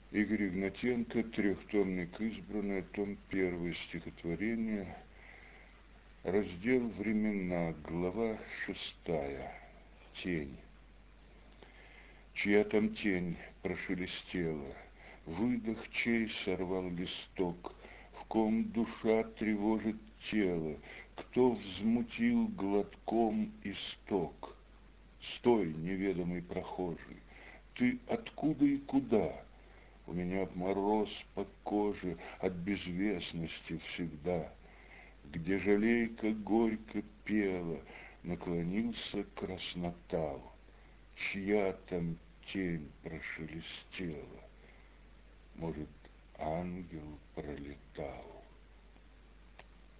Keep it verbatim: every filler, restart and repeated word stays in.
Игорь Игнатенко, трехтомник «Избранное», том первый, стихотворение, раздел «Времена», глава шестая, тень. Чья там тень прошелестела, выдох чей сорвал листок, в ком душа тревожит тело, кто взмутил глотком исток. Стой, неведомый прохожий, ты откуда и куда? У меня мороз по коже от безвестности всегда. Где жалейка горько пела, наклонился к красноталу. Чья там тень прошелестела? Может, ангел пролетал?